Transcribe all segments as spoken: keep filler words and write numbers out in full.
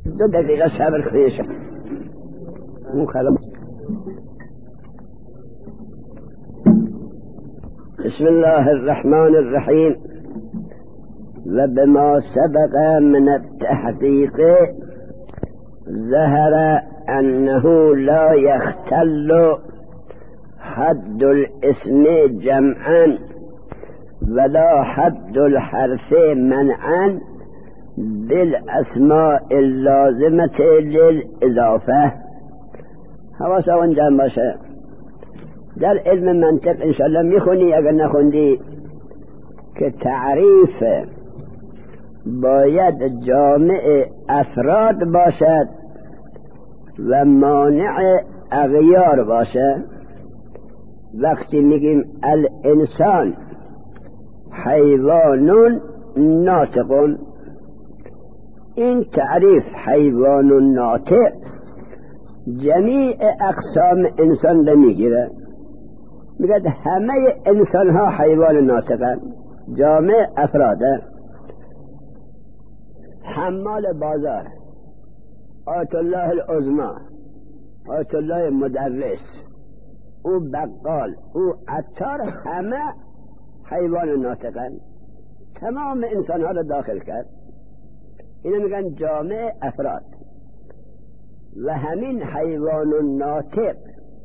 دو دقیقه صبر کنیش اون خلاص. بسم الله الرحمن الرحيم. وبما سبق من التحقيق ظهر أنه لا يختل حد الاسم جمعا ولا حد الحرف منعا بالاسماء اللازمة للإضافة. حواس اون جمع باشه. در علم منطق انشاءالله میخونی، اگر نخوندی که تعریف باید جامع افراد باشد و مانع اغیار باشه. وقتی میگیم الانسان حیوان ناطق، این تعریف حیوان ناطق جمیع اقسام انسان رو میگیره. میگه همه انسان ها حیوان ناطقن، جامع افراده. حمال بازار، آیت الله العظمی، آیت الله مدرس، او بقال، او عطار، همه حیوان ناطقن. تمام انسان ها رو داخل کرد. اینو میگن جامع افراد. و همین حیوان ناطق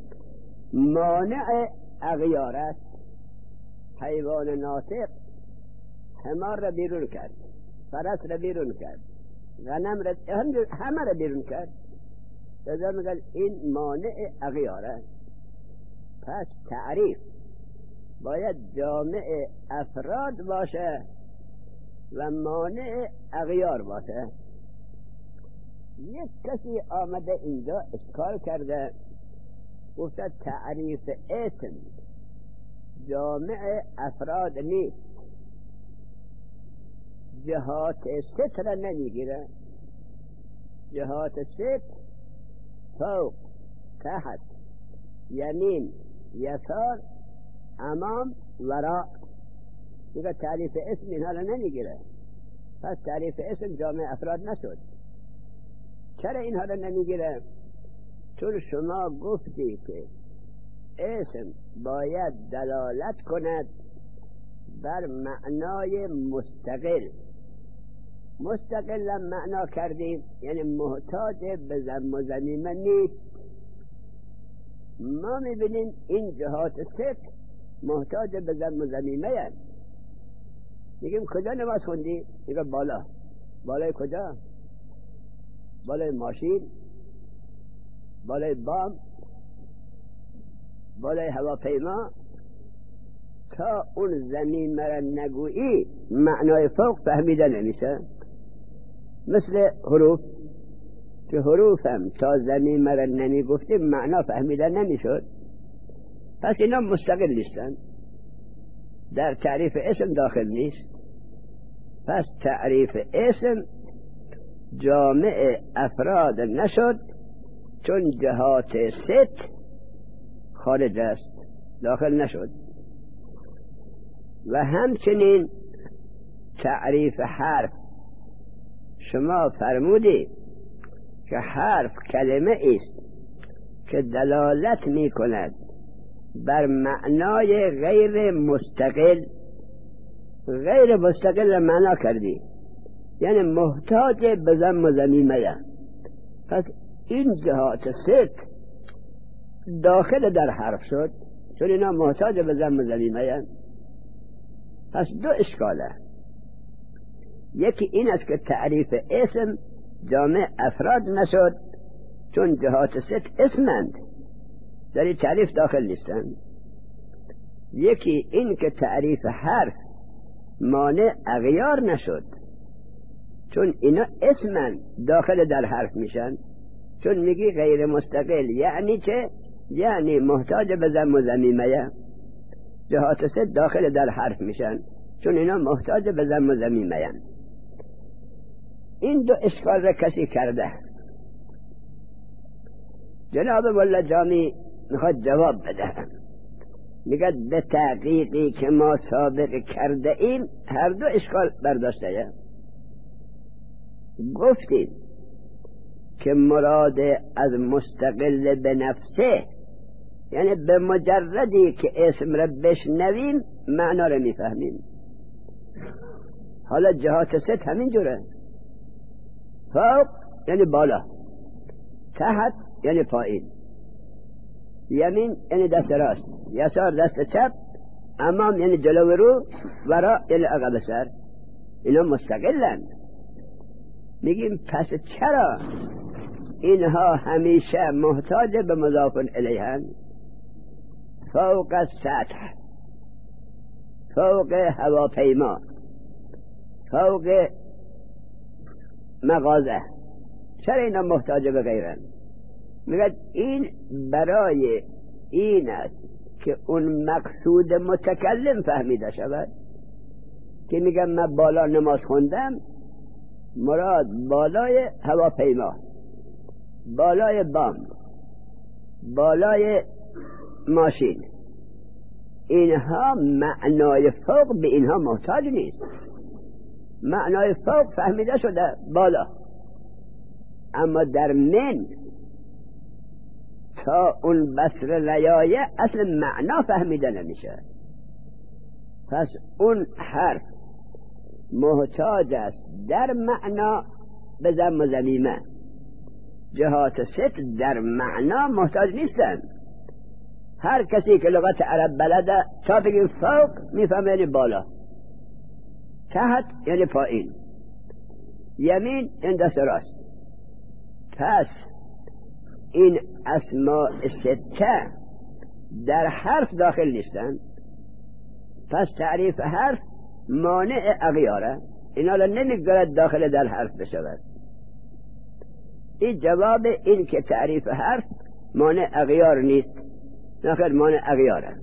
مانع اغیار است. حیوان ناطق حمار را بیرون کرد، فرس را بیرون کرد، غنم را، همه را بیرون کرد. لذا میگن این مانع اغیار است. پس تعریف باید جامع افراد باشه و مانع اغیار باشه. یک کسی آمده اینجا اشکال کرده، گفته تعریف اسم جامع افراد نیست، جهات ستر نمیگیره. جهات ستر فوق، تحت، یمین، یسار، امام، وراء. دیگه تعریف اسم اینها رو نمیگیره. پس تعریف اسم جامع افراد نشد. چرا اینها رو نمیگیره؟ چون شما گفتی که اسم باید دلالت کند بر معنای مستقل. مستقل معنا کردیم یعنی محتاج به ضم و ضمیمه نیست. ما میبینیم این جهات ست محتاج به ضم و ضمیمه هست. میگیم کجا نماز خوندی؟ میگه بالا. بالای کجا؟ بالای ماشین، بالای بام، بالای هواپیما. تا اون ضمیمه را نگویی معنای فوق فهمیده نمیشه. مثل حروف که حروف هم تا ضمیمه را نمیگفتیم معنا فهمیده نمیشد. پس اینا مستقل نیستن، در تعریف اسم داخل نیست. پس تعریف اسم جامع افراد نشد، چون جهات ست خارج است، داخل نشد. و همچنین تعریف حرف، شما فرمودی که حرف کلمه است که دلالت می کند بر معنای غیر مستقل. غیر مستقل معنا کردی یعنی محتاج به ضم و ضمیمه. پس این جهات ست داخل در حرف شد، چون اینا محتاج به ضم و ضمیمه. پس دو اشکاله. یکی این است که تعریف اسم جامع افراد نشد، چون جهات ست اسمند، در این تعریف داخل نیستند. یکی این که تعریف حرف مانع اغیار نشد، چون اینا اسمن داخل در حرف میشن. چون میگی غیر مستقل یعنی چه؟ یعنی محتاج به ضم و ضمیمه. جهات ست داخل در حرف میشن، چون اینا محتاج به ضم و ضمیمه. این دو اشکال را کسی کرده. جناب مولا جامی میخواد جواب بده. میگه به تحقیقی که ما سابق کرده ایم هر دو اشکال برداشته. گفتیم که مراد از مستقل به نفسه، یعنی به مجردی که اسم را بشنویم معنا را میفهمیم. حالا جهات ست همین جوره. فوق یعنی بالا، تحت یعنی پایین، یمین یعنی دست راست، یسار دست چپ، امام یعنی جلو رو، ورا یعنی عقب سر. اینا مستقلن. میگیم پس چرا اینها همیشه محتاج به مضاف الیهن؟ فوق سطح، فوق هواپیما، فوق مغازه، چرا اینا محتاج به غیرن؟ میگه این برای این است که اون مقصود متکلم فهمیده شود. که میگم من بالا نماز خوندم، مراد بالای هواپیما، بالای بام، بالای ماشین، اینها معنای فوق به اینها محتاج نیست. معنای فوق فهمیده شده بالا، اما در من تا اون بصر لیایه اصل معنا فهمیده نمیشه. پس اون حرف محتاج است در معنا به ضم و ضمیمه. جهات ست در معنا محتاج نیستن. هر کسی که لغت عرب بلده تا بگیم فوق میفهمه یعنی بالا، تحت یعنی پایین، یمین یعنی دست راست. پس این اسماء سته در حرف داخل نیستن. پس تعریف حرف مانع اغیاره، اینا را نمیگذارد داخل در حرف بشود. این جواب این که تعریف حرف مانع اغیار نیست، نخیر مانع اغیاره.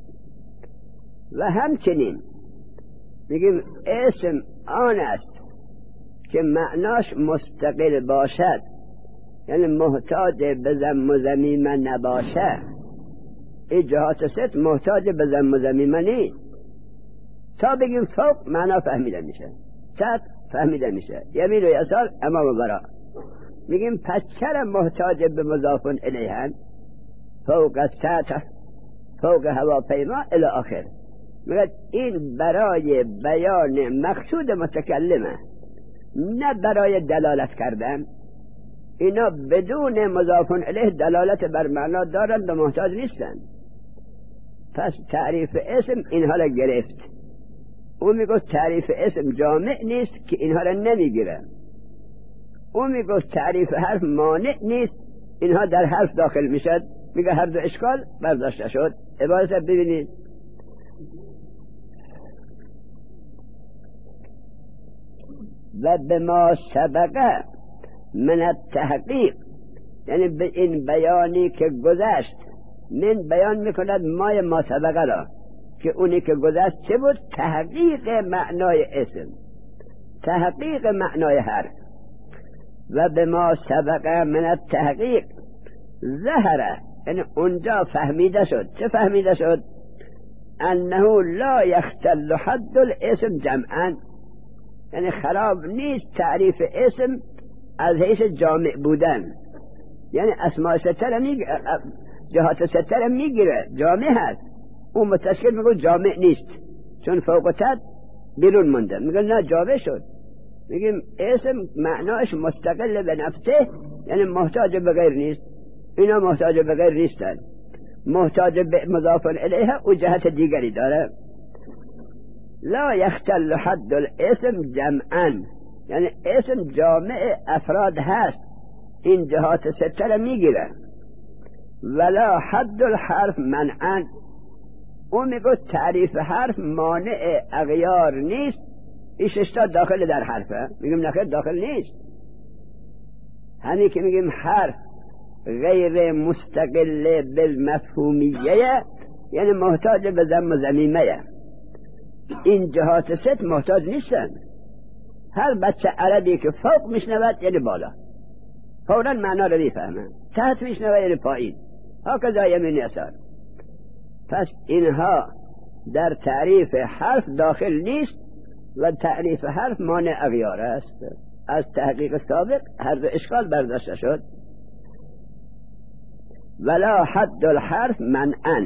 و همچنین میگیم اسم آن است که معناش مستقل باشد، یعنی محتاج به ضم و ضمیمه نباشه. این جهات ست محتاج به ضم و ضمیمه نیست. تا بگیم فوق معنا فهمیده میشه، تحت فهمیده میشه، یمین و یسار، امام و ورا. میگیم پس چرا محتاج به مضاف الیهن؟ فوق سطح، فوق هواپیما الی آخر. میگه این برای بیان مقصود متکلمه، نه برای دلالت کردن. اینا بدون مضاف الیه دلالت بر معنا دارند و محتاج نیستن. پس تعریف اسم اینها را گرفت. او میگه تعریف اسم جامع نیست که اینها را نمیگیره. او میگه تعریف حرف مانع نیست، اینها در حرف داخل میشد. میگه هر دو اشکال برداشته شد. عبارت ببینید: و به ما سبقه من التحقیق، یعنی به این بیانی که گذشت. من بیان میکند مای ما سبقه را، که اونی که گذشت چه بود؟ تحقیق معنای اسم، تحقیق معنای حرف. و به ما سبقه من التحقیق ظهره، یعنی اونجا فهمیده شد. چه فهمیده شد؟ انه لا یختل حد الاسم جمعا، یعنی خراب نیست تعریف اسم از حیث جامع بودن. یعنی اسماء ستر میگیره، جهات ستر میگیره، جامع هست. اون مستشکل میگه جامع نیست چون فوق و تحت بیرون مونده. میگه نه، جامع شد. میگیم اسم معناش مستقل به نفسه، یعنی محتاج به غیر نیست. اینا محتاج به غیر نیستن، محتاج به مضاف الیه و جهت دیگری داره. لا یختل حد الاسم جمعا، یعنی اسم جامع افراد هست، این جهات ستر میگیره. ولا حد الحرف منعا، اون میگه تعریف حرف مانع اغیار نیست. این ششتا داخل در حرفه. میگیم نخیر داخل نیست. همین که میگیم حرف غیر مستقل بالمفهومیه، یعنی محتاج به ضم و ضمیمه. این جهات ست محتاج نیستن. هر بچه عربی که فوق میشنود یعنی بالا، فوراً معنا رو میفهمن. تحت میشنود یعنی پایین، هاکذا یمین یسار. پس اینها در تعریف حرف داخل نیست و تعریف حرف مانع اغیار است. از تحقیق سابق هر دو اشکال برداشته شد. ولا حد الحرف منعا،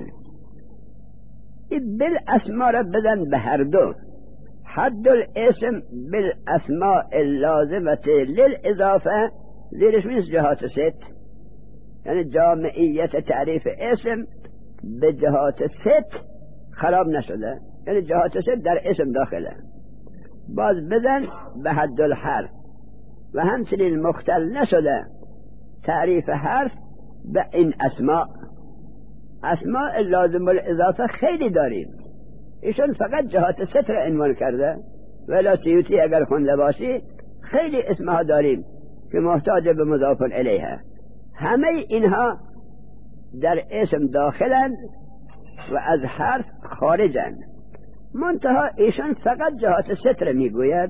بالاسماء را بدن به هر دو. حد الاسم بالاسماء اللازمه للاضافه زیرش میز جهات ست، یعنی جامعیت تعریف اسم به جهات ست خراب نشده، یعنی جهات ست در اسم داخله. باز بدن به حد الحرف و همچنین مختل نشده تعریف حرف به این اسماء. اسماء لازم الاضافه خیلی داریم، ایشون فقط جهات ست را عنوان کرده. ولی سیوطی اگر خونده باشی خیلی اسمها داریم که محتاج به مضاف الیه. همه اینها در اسم داخلن و از حرف خارجن، منتها ایشان فقط جهات ستر میگوید.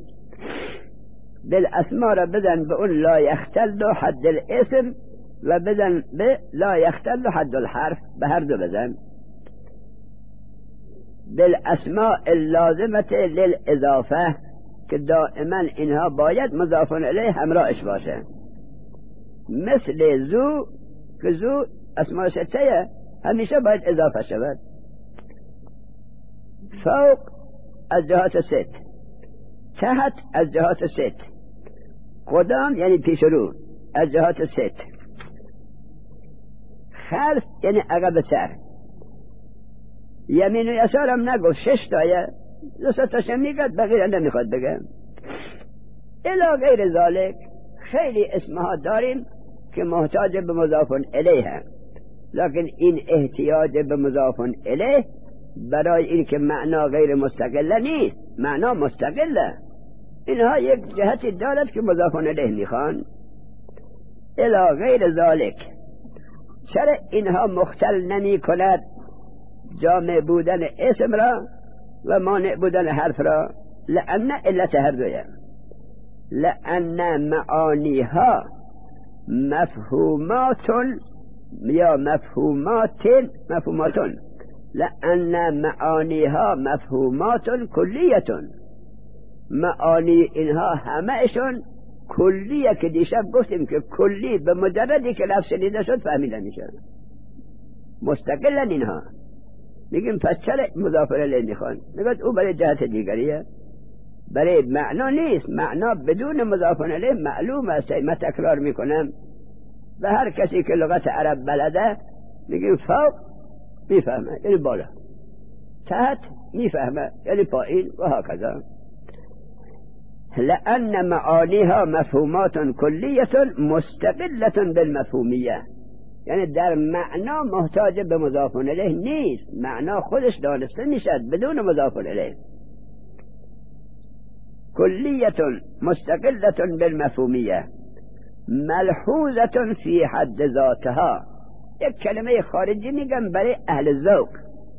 بالاسماء را بدن به اون لا یختل حد الاسم و بدن به لا یختل حد الحرف، به هر دو بدن. بالاسماء اللازمه للاضافه که دائما اینها باید مضاف الیه همراهش باشه، مثل زو که زو اسماء سته همیشه باید اضافه شود. فوق از جهات ست، تحت از جهات ست، قدام یعنی پیش رو از جهات ست، خلف یعنی عقب تر، یمین و یسار هم نگفت، شش تایه، دو ستاش میگد بقیه نمیخواد بگم. الی غیر ذالک خیلی اسمها داریم که محتاج به مضاف الیه، لکن این احتیاج به مضاف الیه برای این که معنا غیر مستقله نیست، معنا مستقله. اینها یک جهتی دارد که مضاف الیه میخوان. الی غیر ذالک، چرا اینها مختل نمی کند جامع بودن اسم را و مانع بودن حرف را؟ لأن علت هر دویه، لأن معانیها مفهومات یا مفهومات مفهومات لأن معانیها مفهومات کلیتون، معانی اینها همهشون کلیه که دیشب گفتیم که کلی به مجردی که لفظ شنیده شد فهمیده میشه، مستقلن اینها. میگیم پس چرا مضاف الیه میخوان؟ میگه او برای جهت دیگریه، برای معنا نیست. معنا بدون مضاف الیه معلوم است، من تکرار میکنم و هر کسی که لغت عرب بلده میگیم فوق میفهمه یعنی بالا، تحت میفهمه یعنی پایین و هکذا. لأن معانیها مفهومات کلیت مستقلة بالمفهومیه، یعنی در معنا محتاج به مضاف الیه نیست، معنا خودش دانسته میشد بدون مضاف الیه. کلیت مستقلة بالمفهومیه ملحوظة فی حد ذاتها. یک کلمه خارجی میگم برای اهل ذوق،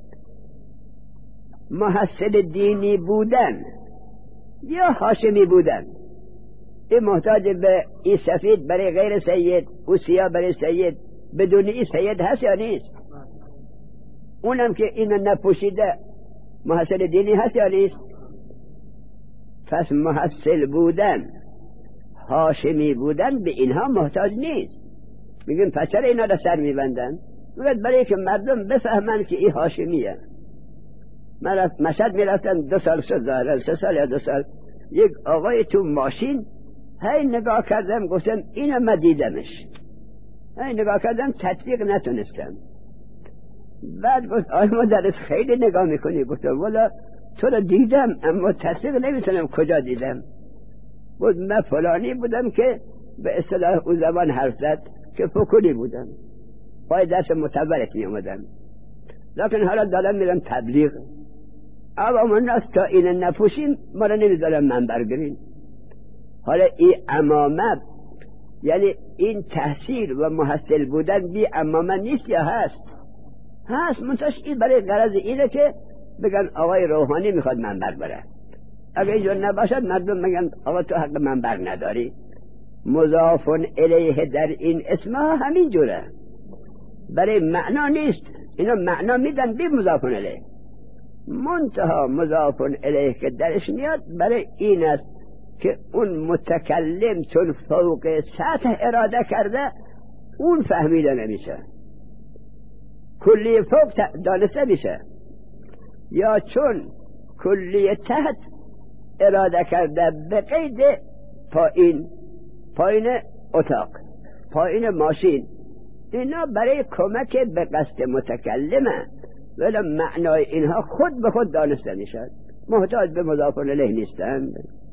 محصل دینی بودن یا هاشمی بودن، این محتاج به این سفید برای غیر سید و سیاه برای سید، بدون این سید هست یا نیست؟ اونم که اینو نپوشیده محصل دینی هست یا نیست؟ پس محصل بودن، هاشمی بودن به اینها محتاج نیست. میگن پس چرا اینا را سر میبندن؟ میگن برای که مردم بفهمن که این هاشمیه. من مشهد میرفتم دو سال شد ظاهرا سه سال یا دو سال، یک آقای تو ماشین هی نگاه کردم گفتم اینو من دیدمش، هی نگاه کردم تطبیق نتونستم. بعد گفت آی مدرس خیلی نگاه میکنی؟ گفتم والا تو رو دیدم اما تصدیق نمیتونم کجا دیدم. بود من فلانی بودم که به اصطلاح اون زمان حرف زد که فکری بودم، پای درس متبرک می اومدم، لیکن حالا دارم میرم تبلیغ. عوام الناس تا این نپوشیم ما را نمیذارم منبر گرین. حالا این امامه یعنی این تحصیل و محصل بودن بی امامه نیست یا هست؟ هست، منتش این برای غرض اینه که بگن آقای روحانی میخواد منبر بره. اگه اینجور نباشد مردم میگن آقا تو حق منبر نداری. مضاف الیه در این اسمها همین جوره، برای معنا نیست، اینا معنا میدن بی مضاف الیه. منتها مضاف الیه که درش میاد برای این است که اون متکلم چون فوق سطح اراده کرده اون فهمیده نمیشه، کلی فوق دانسته میشه، یا چون کلی تحت اراده کرده به قید پایین، پایین اتاق، پایین ماشین، اینا برای کمک به قصد متکلمه، ولی معنای اینها خود به خود دانسته میشد، محتاج به مضاف الیه نیستند.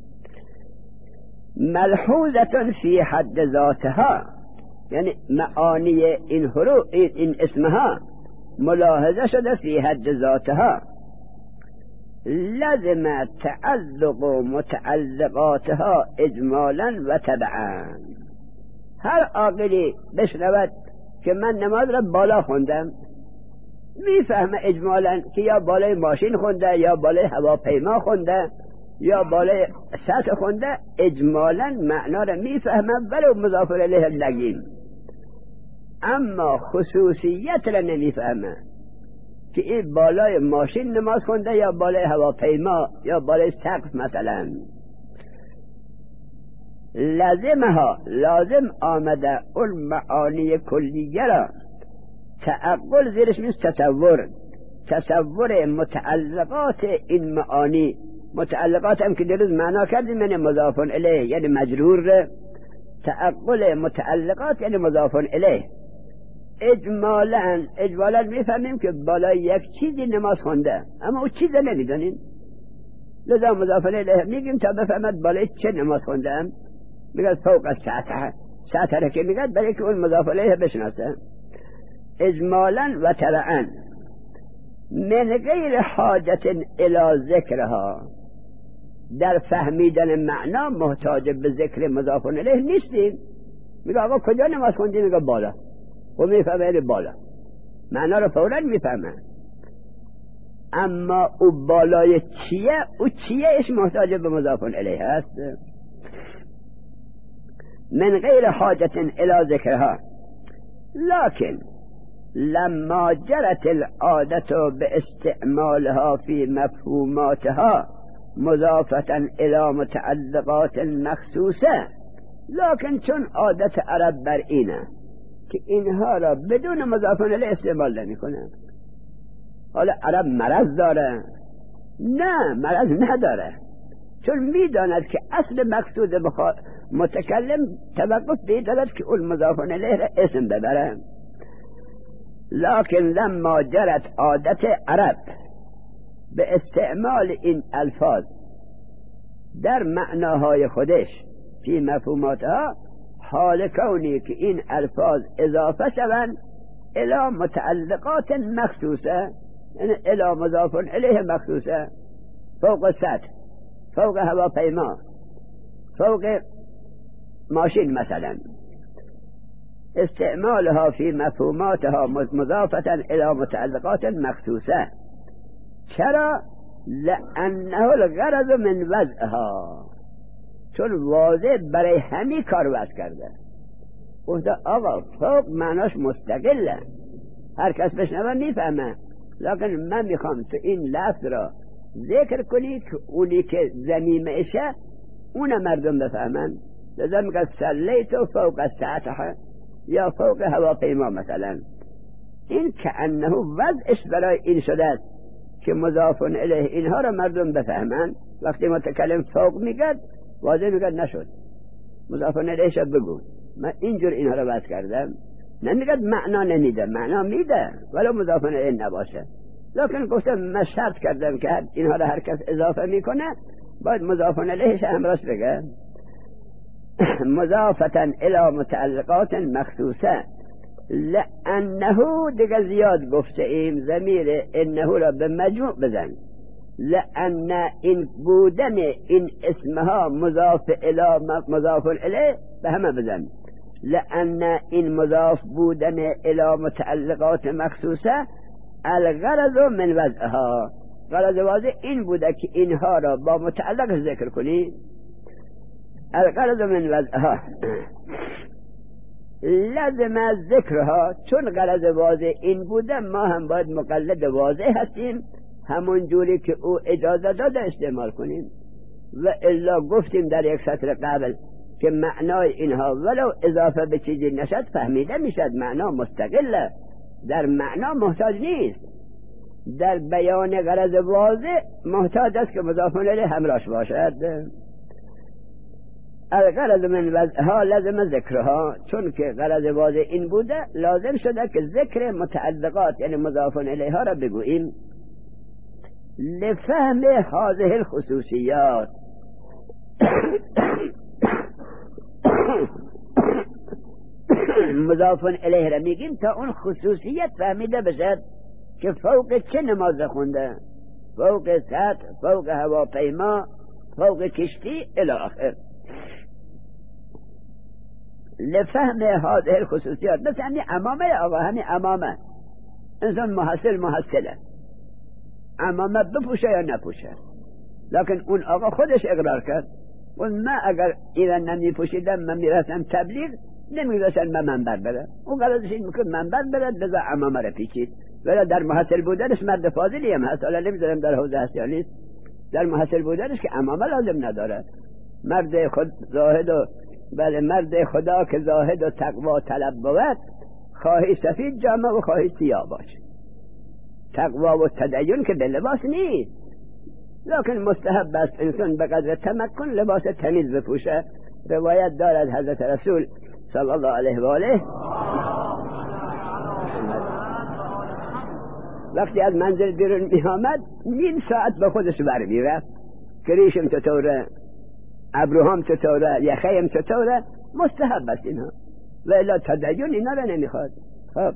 ملحوظه فی حد ذاتها، یعنی معانی این حروف، این, این اسمها ملاحظه شده فی حد ذاتها، لازم تعلق متعلقاتها اجمالا و تبعا. هر عاقلی بشنود که من نماز را بالا خوندم میفهمه اجمالا که یا بالای ماشین خونده یا بالای هواپیما خونده یا بالای سطح خونده، اجمالا معنا را میفهمه ولو مضاف الیه نگیم، اما خصوصیت را نمیفهمه که این بالای ماشین نماز خونده یا بالای هواپیما یا بالای سقف مثلا. لازمها، لازم آمده اون معانی کلیه را تعقل زیرش میست تصور، تصور متعلقات این معانی. متعلقات هم که دیروز معنا کردیم یعنی مضاف الیه یعنی مجرور، تعقل متعلقات یعنی مضاف الیه. اجمالا اجمالا میفهمیم که بالای یک چیزی نماز خونده اما او چیز نمیدونیم، لذا مضاف الیه میگیم تا بفهمد بالای چه نماز خونده ام، میگه فوق سطح، سطح را که میگه برای که اون مضاف الیه بشناسه. اجمالا و تبعا من غیر حاجت الی ذکرها، در فهمیدن معنا محتاج به ذکر مضاف الیه نیستیم. میگه آقا کجا نماز خوندی؟ میگه بالا، و میفهمه بالا، معنا رو فوراً میفهمه، اما او بالای چیه، او چیه اش محتاج به مضاف الیه هست. من غیر حاجت الی ذکرها لكن لما جرت العادة باستعمالها في مفهوماتها مضافة الى متعلقات مخصوصة، لكن چون عادت عرب بر اینه که اینها را بدون مضاف الیه استعمال نمی کنه. حالا عرب مرض داره؟ نه، مرض نداره، چون میداند که اصل مقصود متکلم توقف بیدارد که اون مضاف الیه را اسم ببره. لكن لما جرت عادت عرب به استعمال این الفاظ در معناهای خودش فی مفهوماتها، حال کونی که این الفاظ اضافه شوند الی متعلقات مخصوصه، یعنی الی مضاف الیه مخصوصه، فوق سطح، فوق هواپیما، فوق ماشین مثلا، استعمالها في مفهوماتها مضافة الى متعلقات مخصوصة. چرا؟ لانه الغرض من وضعها، چون واضح برای همین کار وضع کرده. گفته آقا فوق معناش مستقله، هر کس بشنوه میفهمه، لکن من میخوام تو این لفظ را ذکر کنی که اونی که ضمیمشه اون مردم بفهمن. لذا میگه صلیت فوق السطح یا فوق هواپیما مثلا. این که انه وضعش برای این شده که مضاف الیه اینها را مردم بفهمن. وقتی متکلم فوق میگد واضح میگد نشد، مضاف الیهش بگو، من اینجور اینها را وضع کردم. نمیگد معنا نمیده، معنا میده ولو مضاف الیه نباشه، لکن گفتم من شرط کردم که اینها را هر کس اضافه میکنه باید مضاف الیهش هم راست بگه. مضافة الى متعلقات مخصوصه، لانه دیگه زیاد گفته ایم ضمیر انه را به مجموع بزن، لان این بودن این اسمها مضاف الی مضاف الیه به همه بزن، لان این مضاف بودن الی متعلقات مخصوصه الغرض من وضعها، غرض واضح این بوده که اینها را با متعلق ذکر کنی. الغرض من وضعها لازم از ذکرها، چون غرض واضح این بوده ما هم باید مقلد واضح هستیم، همون جوری که او اجازه داده استعمال کنیم. و الا گفتیم در یک سطر قبل که معنای اینها ولو اضافه به چیزی نشد فهمیده میشد، معنا مستقله، در معنا محتاج نیست، در بیان غرض واضح محتاج است که مضاف الیه همراهش باشد. الغرض من وضعها لازم ذکرها، چون که غرض واضح این بوده لازم شده که ذکر متعلقات یعنی مضاف الیها را بگوییم. لفهم هذه الخصوصیات مضاف الیه را میگیم تا اون خصوصیت فهمیده بشد که فوق چه نماز خونده، فوق سطح، فوق هواپیما، فوق کشتی الی آخر. لفهم هذه الخصوصیات مثل همین امامه، آقا همین امامه انسان محصل محصله امامه بپوشه یا نپوشه، لکن اون آقا خودش اقرار کرد و من اگر ایران نمی پوشیدم من میرسم تبلیغ نمیداشتن من منبر بره، اون قرارش این میکن منبر بره بذار امامه را پیچید. ولی در محصل بودنش مرد فاضلی هم هست، حالا نمیدارم در حوزه هست یا نیست، در محصل بودنش که امامه لازم نداره، مرد خود زاهد و بله مرد خدا که زاهد و تقوا طلب بود خواهی سفید جامه و خواهی سیاه باش. تقوا و تدین که به لباس نیست، لکن مستحب است انسان به قدر تمکن لباس تمیز بپوشه. روایت دارد حضرت رسول صلی الله علیه و آله وقتی از منزل بیرون می آمد نیم ساعت به خودش بر می رفت که ریشم چطوره، ابروهام چطوره، یخیم چطوره. مستحب است اینها، و الا تدین اینا را نمیخواد. خب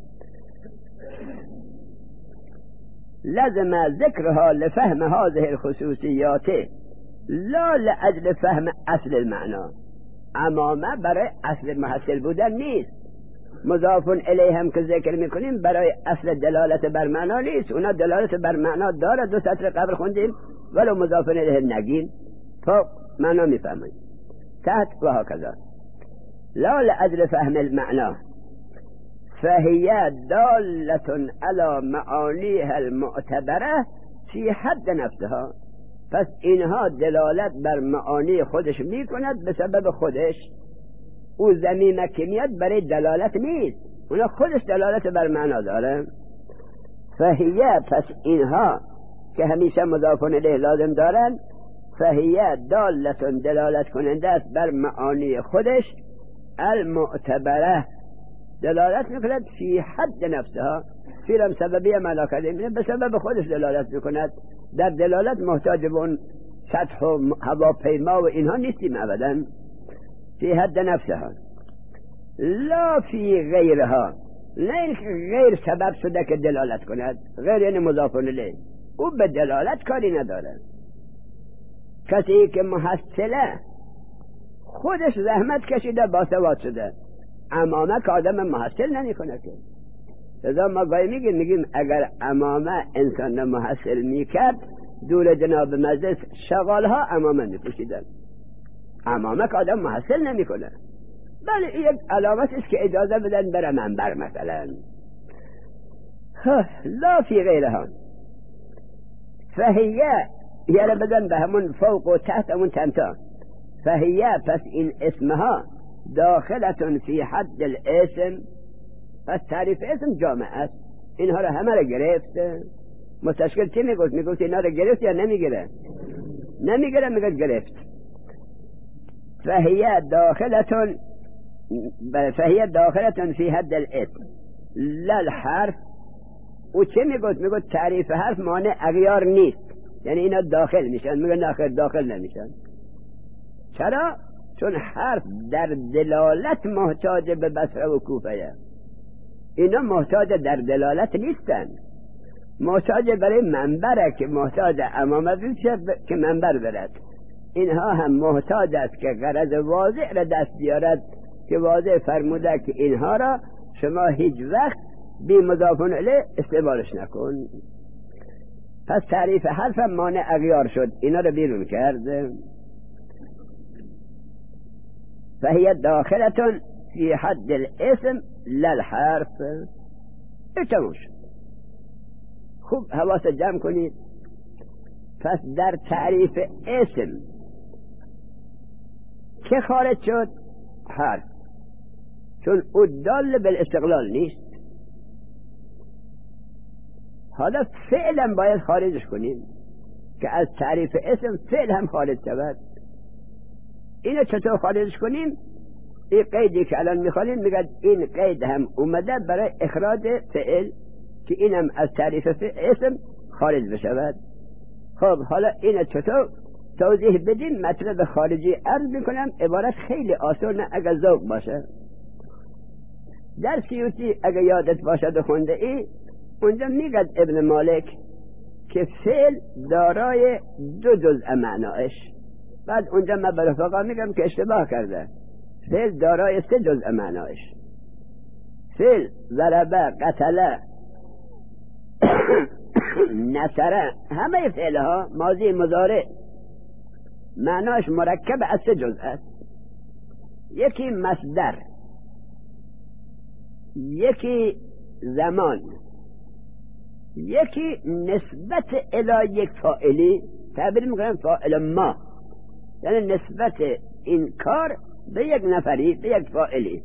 لازم ذکرها لفهم هذه الخصوصیات لا لاجل فهم اصل المعنا. امامه برای اصل محصل بودن نیست، مضاف الیه هم که ذکر میکنیم برای اصل دلالت بر معنا نیست، اونا دلالت بر معنا داره، دو سطر قبل خوندیم ولو مضاف الیه نگیم فوق معنا میفهمیم. تحت و هكذا لا لاجل فهم المعنى فهي دالة على معانيها المعتبره فی حد نفسها. پس اینها دلالت بر معانی خودش میکند به سبب خودش، او زمینه که میاد برای دلالت نیست، اونا خودش دلالت بر معنا داره. فهیه پس اینها که همیشه مضاف الیه لازم دارن، فهیه دالتون دلالت کننده است بر معانی خودش، المعتبره دلالت میکند فی حد نفسها، فیلم سببی عملا کردیم به سبب خودش دلالت میکند، در دلالت محتاج به اون سطح و هواپیما و اینها نیستیم ابدا. فی حد نفسها لا فی غیرها، نه غیر سبب شده که دلالت کند، غیر یعنی مضاف الیه، او به دلالت کاری نداره. کسی که محصله خودش زحمت کشیده باسواد شده، امامه که آدم محصل نمی کنه که. لذا ما گاهی میگیم میگیم اگر امامه انسان محصل میکرد دور جناب مجلس شغالها امامه میپوشیدن، امامه که آدم محصل نمی کنه. بله یک علامت است که اجازه بدن بره منبر مثلا. لا فی غیرها فهیه یعنی بدن به همون فوق و تحت همون تنتا. فهیه پس این اسمها داخلتون فی حد الاسم، پس تعریف اسم جامع است، اینها را همه را گرفت. مستشکل چی میگوست؟ میگوست اینها را گرفت یا نمیگیره؟ نمیگیره، میگه گرفت. فهیه داخلتون فهیه داخلتون فی حد الاسم لل حرف. او چه میگوست؟ میگوست تعریف حرف مانع اغیار نیست، یعنی اینا داخل میشن. میگه ناخر داخل نمیشن. چرا؟ چون حرف در دلالت محتاج به بصره و کوفه، اینا محتاج در دلالت نیستن، محتاج برای منبره که محتاج امامه بیشه که منبر برد. اینها هم محتاج است که غرض واضح را دست بیارد که واضح فرموده که اینها را شما هیچ وقت بی مضاف الیه استعمالش نکن. پس تعریف حرف هم مانع اغیار شد، اینا را بیرون کرد. فهي داخلة في حد الاسم للحرف. اتموش خوب حواس جمع کنید. پس در تعریف اسم که خارج شد؟ حرف، چون او دال بالاستقلال نیست. حالا فعلا باید خارجش کنیم که از تعریف اسم فعل هم خارج شود. اینو چطور خارجش کنیم؟ این قیدی که الان میخوانیم میگه این قید هم اومده برای اخراج فعل که اینم از تعریف اسم خارج بشود. خب حالا اینو چطور توضیح بدیم؟ مطلب خارجی عرض میکنم، عبارت خیلی آسانه اگر ذوق باشه. در سیوطی اگر یادت باشد خونده ای، اونجا میگد ابن مالک که فعل دارای دو جزء معنایش. بعد اونجا من به رفقا میگم که اشتباه کرده، فعل دارای سه جزء معنایش. فعل ضربه، قتله، نصره، همه فعل ها ماضی مضارع معناش مرکب از سه جزء است. یکی مصدر، یکی زمان، یکی نسبت الی یک فاعلی، تعبیر میکنم فاعل ما، یعنی نسبت این کار به یک نفری، به یک فاعلی.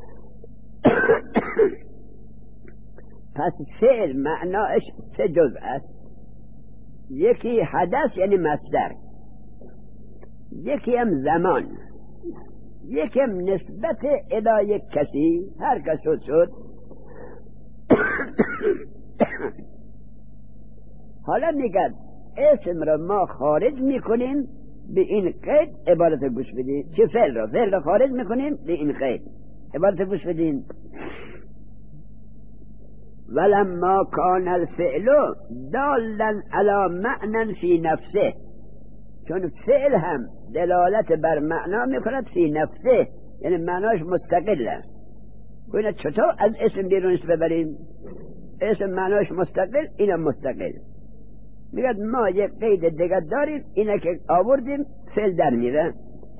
پس فعل معناش سه جزء است. یکی حدث یعنی مصدر، یکی هم زمان، یکی هم نسبت الی یک کسی، هر کس شد شد. حالا میگن اسم را ما خارج میکنیم به این قید، عبارت گوش بدین. چه فعل را؟ فعل را خارج میکنیم به این قید، عبارت گوش بدین. ولما کان الفعل دالا علی معنی فی نفسه، چون فعل هم دلالت بر معنا میکند فی نفسه، یعنی معناش مستقله. ببینید چطور از اسم بیرونش ببریم؟ اسم معناش مستقل، اینم مستقل. میگه ما یک قید دیگر داریم، اینه که آوردیم فعل در میره.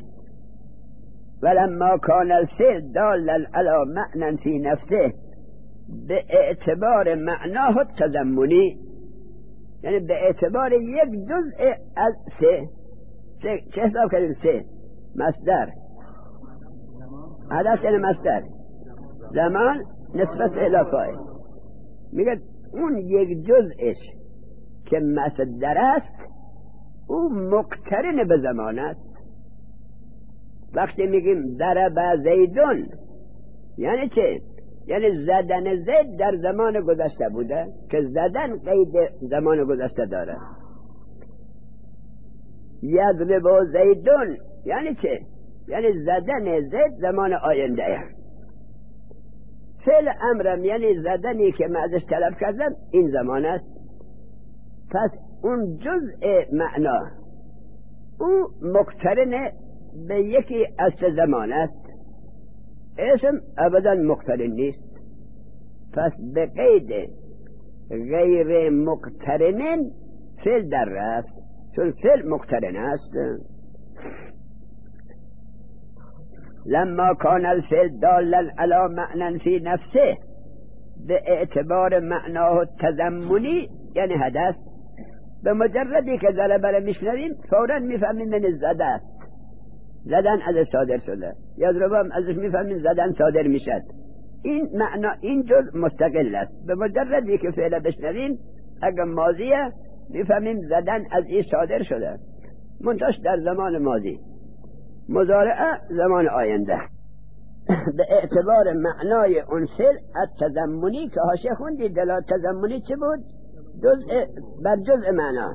ولما کان الفعل دالا علی معنی فی نفسه به اعتبار معناه تضمنی، یعنی به اعتبار یک جزء از سه. سه چه حساب کردیم؟ سه مصدر، حدث یعنی مصدر، زمان نسبت الی فاعل. میگه اون یک جزءش که مصدر است او مقترن به زمان است. وقتی میگیم ضرب زیدون یعنی چه؟ یعنی زدن زید در زمان گذشته بوده که زدن قید زمان گذشته داره. یضرب زیدون یعنی چه؟ یعنی زدن زید زمان آینده است. فعل امرم یعنی زدنی که من ازش طلب کردم این زمان است. پس اون جزء معنا او مقترن به یکی از زمان است. اسم ابدا مقترن نیست. پس به قید غیر مقترن فعل در رفت، چون فعل مقترن است. لما کان الفعل دالا علی معنی فی نفسه به اعتبار معناه تضمنی یعنی حدث. به مجردی که ضربه را میشنویم فوراً میفهمیم من زده است، زدن ازش صادر شده. یضرب هم ازش میفهمیم زدن صادر میشد. این معنا این جز مستقل است. به مجردی که فعل بشنویم اگر ماضیه میفهمیم زدن از این صادر شده، منتش در زمان ماضی. مضارعه زمان آینده. به اعتبار معنای اون فعل التضمنی که حاشیه خوندی، دلالت تضمنی چه بود؟ جزء بر جزء معنا.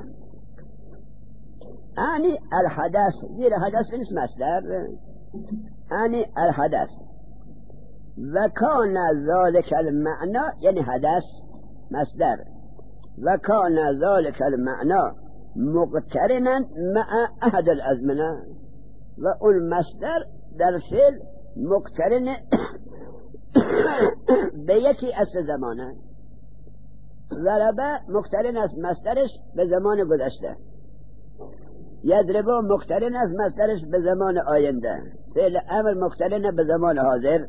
انی الحدث، زیر حدث نیست مصدر، انی الحدث و کان ذالک المعنا یعنی حدث مصدر، و کان ذالک المعنا مقترنا مع احد الازمنه، و اون مصدر در فعل مقترن به یکی از زمانه. ضربه مقترن از مصدرش به زمان گذشته، یضربه مقترن از مصدرش به زمان آینده، فعل امر مقترن به زمان حاضر.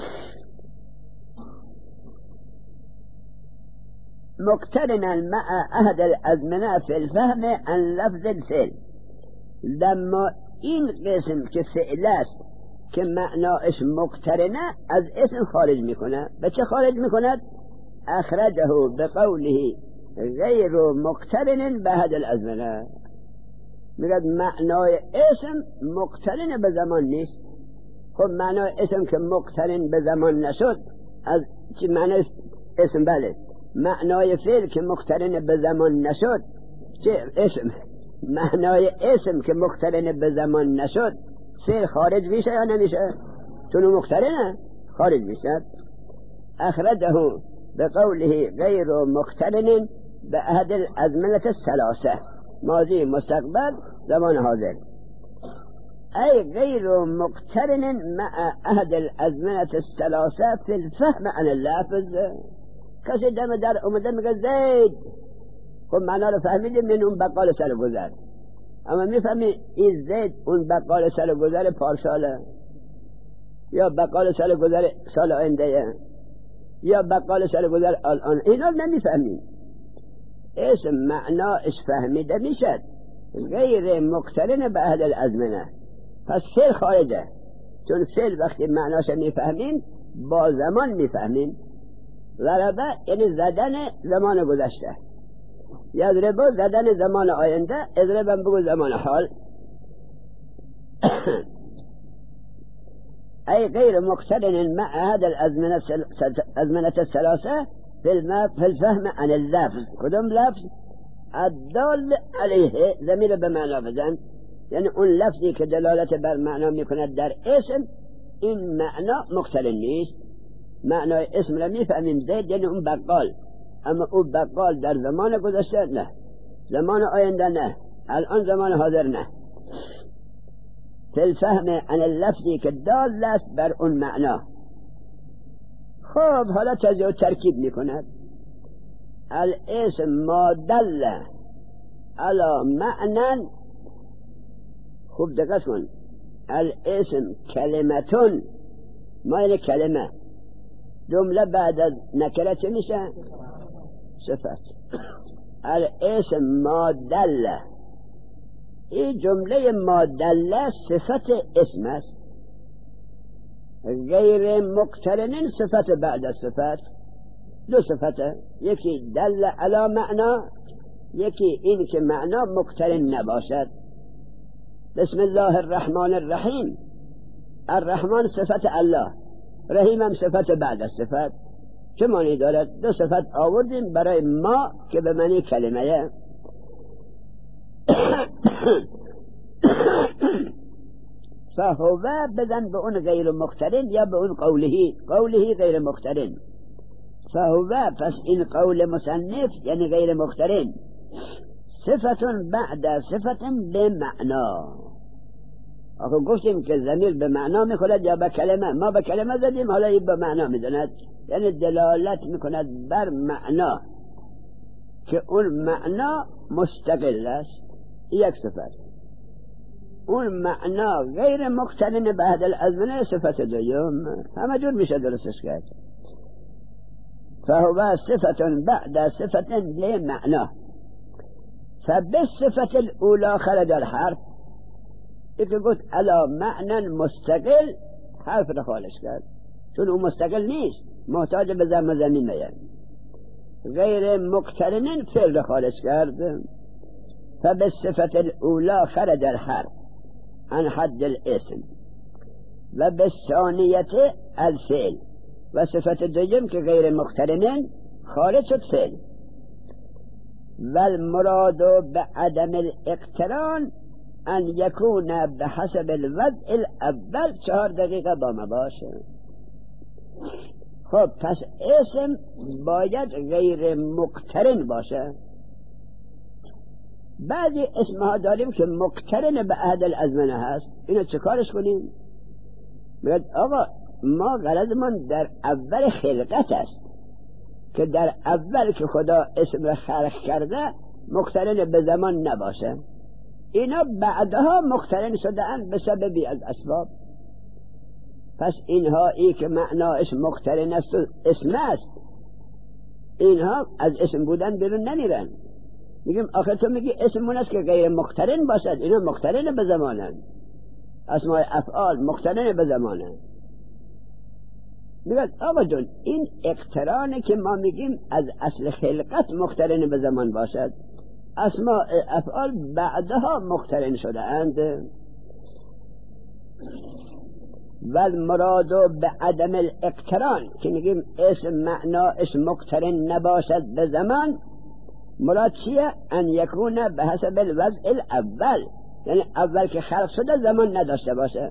مقترنا مع احد الازمنه فی الفهم عن لفظ الفعل. لما این قسم که فعل است که معناش مقترنه از اسم خارج میکنه. به چه خارج میکند؟ اخرجه بقوله غیر مقترن به هد الازمنه. میگه معنای اسم مقترن به زمان نیست. خب معنای اسم که مقترن به زمان نشد، از چی معنای اسم؟ بله، معنای فعل که مقترن به زمان نشد چه اسم؟ معنای اسم که مقترن به زمان نشد فعل خارج میشه یا نمیشه؟ چون مقترنه خارج میشه. اخرجه بقوله غیر مقترن به احد الازمنه الثلاثه، ماضی، مستقبل، زمان حاضر. ای غیر مقترن مع احد الازمنه الثلاثه فی الفهم عن اللفظ. کسی دم در اومده میگه زید، خب معنا رو فهمیدیم من اون بقال سر گذر، اما میفهمی این زید اون بقال سر گذر پارساله، یا بقال سر گذر سال آینده، یا بقال سر گذر الان، اینا نمیفهمیم. اسم معناش فهمیده میشد غیر مقترن به احد الازمنه، پس فعل خارجه. چون فعل وقتی معناش میفهمیم با زمان میفهمیم. ضربه یعنی زدن زمان گذشته، یضرب زدن زمان آینده، اضربم بگو زمان حال. ای غیر مقترن مع احد الازمنه الثلاثه فی الفهم عن اللفظ. کدوم لفظ؟ الدال علیه، ضمیر به معنا بزن، یعنی اون لفظی که دلالت بر معنا میکند در اسم، این معنا مقترن نیست. معنای اسم را میفهمیم زید یعنی اون بقال، اما اون بقال در زمان گذشته نه، زمان آینده نه، الان زمان حاضر نه. فی الفهم عن اللفظی که دال است بر اون معنا. خب حالا تجزیه و ترکیب میکند. الاسم ما دل علی معنی، خوب دقت کن، الاسم کلمتون، ما یعنی کلمه، جمله بعد از نکره چه میشه؟ صفت. الاسم ما دل، این جمله ما دل صفت اسم است. غیر مقترن صفت بعد از صفت، دو صفته، یکی دل علی معنا، یکی این که معنا مقترن نباشد. بسم الله الرحمن الرحیم، الرحمن صفت الله، رحیم هم صفت بعد از صفت. چه معنی دارد؟ دو صفت آوردیم برای ما که به معنی کلمه. فهو بزن به اون غیر مقترن یا به اون قولهی، قولهی غیر مقترن. فهو پس این قول مصنف یعنی غیر مقترن، صفتون بعد صفتن به معنا. آخه گفتیم که ضمیر به معنا میخورد یا به کلمه، ما به کلمه زدیم، حالا این به معنا میداند، یعنی دلالت میکند بر معنا که اون معنا مستقل است، یک صفت. اون معنا غیر مقترن بعد الازمنه صفت دوم، همه جور میشه درستش کرد. فهو صفتون بعد صفتن لمعنا، فبالصفت الاولى خرج الحرف. یکی گفت علا معنی مستقل، حرف را خالص کرد، چون اون مستقل نیست، محتاج به ضم زمین میاد. غیر مقترن فعل را خالص کرد. فبالصفت الاولى خرج الحرف عن حد الاسم و بالثانیه الفعل، و صفت دوم که غیر مقترنن خارج شد فعل. و المراد بعدم الاقتران ان یکون بحسب الوضع الاول. چهار دقیقه با ما باشه. خب پس اسم باید غیر مقترن باشه. بعضی اسمها داریم که مقترن به عهد الازمنه هست، اینو چه کارش کنیم؟ میگه آقا ما غرضمون در اول خلقت است که در اول که خدا اسم را خلق کرده مقترن به زمان نباشه. اینا بعدها مقترن شدن به سببی از اسباب. پس اینها ای که معناش مقترن است و اسم است، اینها از اسم بودن بیرون نمیرن. میگیم آخر تو میگی اسمون است که غیر مقترن باشد، اینا مقترن به زمانن. اسماء افعال مقترن به زمانه. میگه آقا جون این اقترانه که ما میگیم از اصل خلقت مقترن به زمان باشد، اسماء افعال بعدها مقترن شده اند. و المراد به عدم الاقتران که میگیم اسم معناش مقترن نباشد به زمان، مراد چیه؟ ان یکونه به حسب الوضع الاول، یعنی اول که خلق شده زمان نداشته باشه.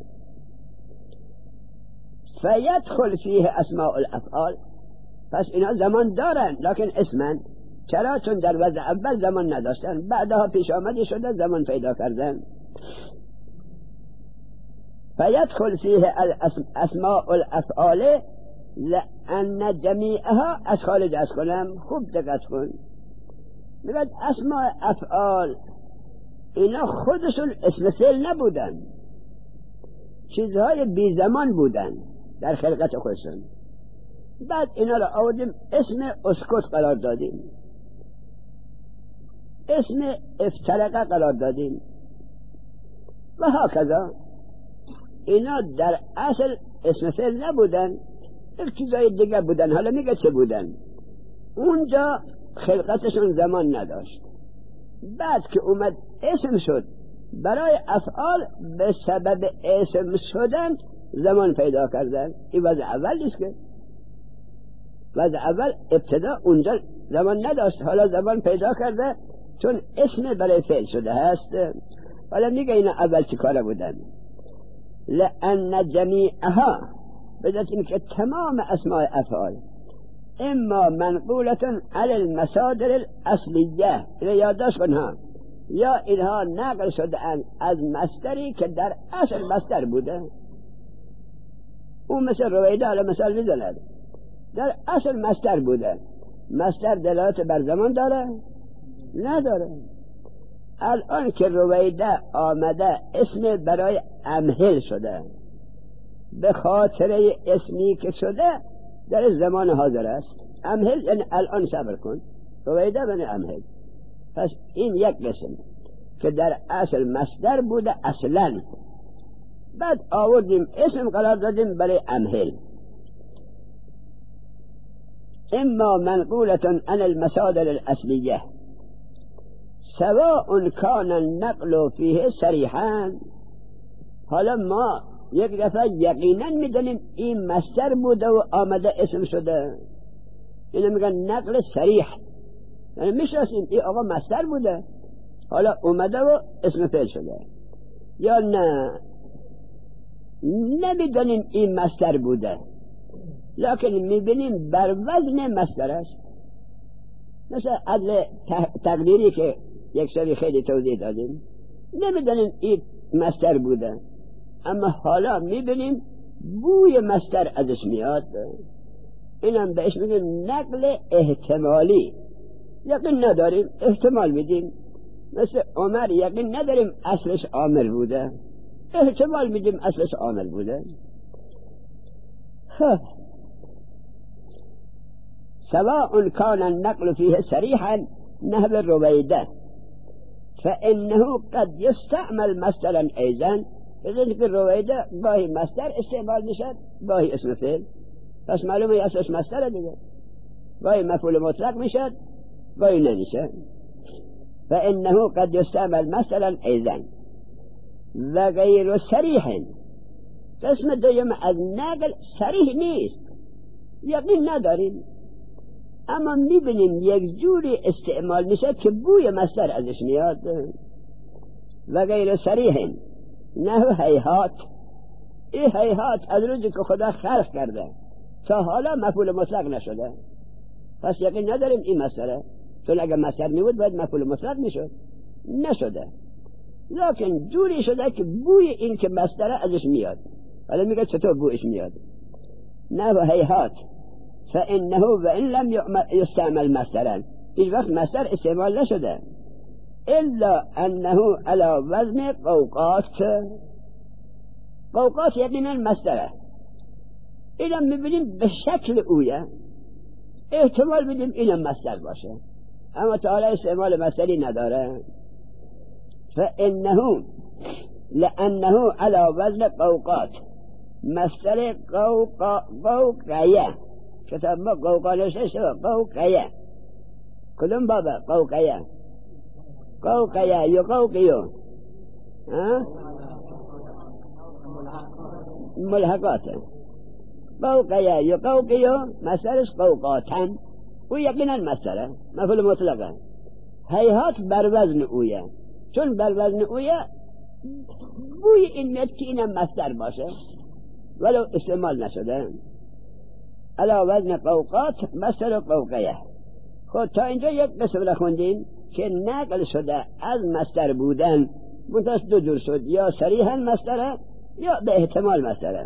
فیدخل فیه اسماء الافعال، پس اینا زمان دارن لکن اسمن. چرا؟ چون در وضع اول زمان نداشتن، بعدها پیش آمدی شده زمان پیدا کردن. فیدخل فیه اسماء الافعال لأن جمیعها از خارج از کنم. خوب دقت کن، میگه اسماء افعال اینا خودشون اسم فعل نبودن، چیزهای بی زمان بودن در خلقت خودشون. بعد اینا رو آوردیم اسم اسکت قرار دادیم، اسم افترقه قرار دادیم و هکذا. اینا در اصل اسم فعل نبودن، یک چیزای دیگه بودن. حالا میگه چه بودن؟ اونجا خلقتشون زمان نداشت، بعد که اومد اسم شد برای افعال به سبب اسم شدن زمان پیدا کردن. این وضع اول نیست که؟ وضع اول ابتدا اونجا زمان نداشت، حالا زمان پیدا کرده چون اسم برای فعل شده هست. حالا میگه اینا اول چی کاره بودن؟ لأن جمیعها، بدت این که تمام اسماء افعال اما منقولتن علی المصادر الاصلیه، اینو یادداشت کن ها، یا اینها نقل شده از مصدری که در اصل مصدر بوده. اون مثل رویده حالا مثال میزند، در اصل مصدر بوده. مصدر دلالت بر زمان داره؟ نداره. الان که رویده آمده اسم برای امهل شده، به خاطر اسمی که شده در زمان حاضر است. امهل یعنی الان صبر کن، رویده یعنی امهل. پس این یک قسم که در اصل مصدر بوده اصلا، بعد آوردیم اسم قرار دادیم برای امهل. اما منقولة عن المصادر الأصلية سواء كان النقل فيه صریحا. حالا ما یک دفعه یقینا میدونیم این مصدر بوده و آمده اسم شده، اینو میگن نقل صریح، یعنی میشناسیم این آقا مصدر بوده حالا اومده و اسم فعل شده. یا نه نمیدونیم این مصدر بوده لکن میبینیم بر وزن مصدر است، مثل عدل تقدیری که یک سری خیلی توضیح دادیم. نمیدونیم این مصدر بوده اما حالا میبینیم بوی مصدر ازش میاد، اینم بهش میگیم نقل احتمالی. یقین نداریم احتمال میدیم، مثل عمر یقین نداریم اصلش عامر بوده، احتمال میدیم اصلش عامر بوده. خب سواء كان النقل فيه صريحا نحو الرويدة فإنه قد يستعمل مصدرا أيضا. إذن في الرويدة باهي مصدر استعمال نشد، باهي اسم فعل، بس معلومة يأسس مصدر دیگه، باهي مفعول مطلق میشد، باهي ننشد. فإنه قد يستعمل مصدرا أيضا وغير صريح. قسم دویم از نقل صریح نیست، یقین نداریم اما میبینیم یک جوری استعمال میشه که بوی مصدر ازش میاد. و غیر صریح نه هیهات. این هیهات از روزی که خدا خلق کرده تا حالا مفعول مطلق نشده، پس یقین نداریم این مصدره، چون اگر مصدر میبود باید مفعول مطلق میشد، نشده لکن جوری شده که بوی این که مصدره ازش میاد. حالا میگه چطور بویش میاد؟ نه هیهات فإنه وإن لم يستعمل مصدرا، هیچ وقت مصدر استعمال نشده، الا انه على وزن قوقات. قوقات یقینا مصدره، اینم میبینیم به شکل اویه، احتمال میدیم اینم مصدر باشه اما تا حالا استعمال مصدری نداره. فإنه لأنه على وزن قوقات مصدر قوقا قوقية کتاب ما قوقا نوشته شده قوقیه کدوم بابا قوقیه قوقیه یو قوقیو ملحقاته قوقیه یو قوقیو مصدرش قوقاتن او یقینا مصدره مفعول مطلقه هیهات بر وزن اویه چون بر وزن اویه بوی این میاد که اینم مصدر باشه ولو استعمال نشده علا وزن قوقات مصدر قوقیه. خود تا اینجا یک قسم را خوندیم که نقل شده از مصدر بودن منتش دو جور شد، یا صریحا مصدره یا به احتمال مصدره.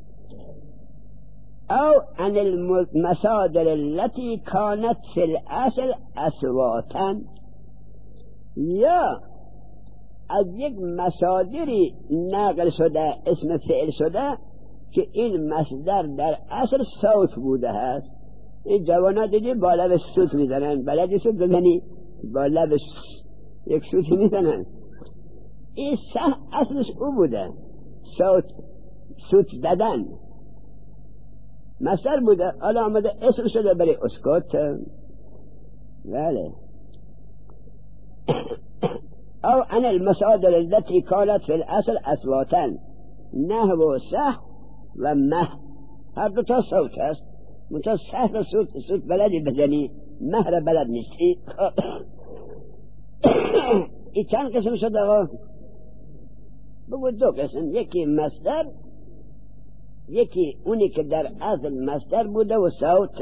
او عن المصادر التي كانت في الاصل اصواتا، یا از یک مصادری نقل شده اسم فعل شده که این مصدر در اصل صوت بوده هست. این جوانا دیدی با لبش صوت میزنن، بلدی صوت بزنی با لبش یک صوت میزنن، این صح اصلش او بوده، صوت صوت زدن مصدر بوده، حالا آمده اسم شده برای اسکوت. بله. او عن المصادر التي كانت في الاصل اصواتا نحو صح و مه، هر دو تا صوت هست، منتها صح و صوت صوت بلدی بزنی، مه را بلد نیستی. این چند قسم شده آقا؟ بگو دو قسم، یکی مصدر، یکی اونی که در اصل مصدر بوده و صوت.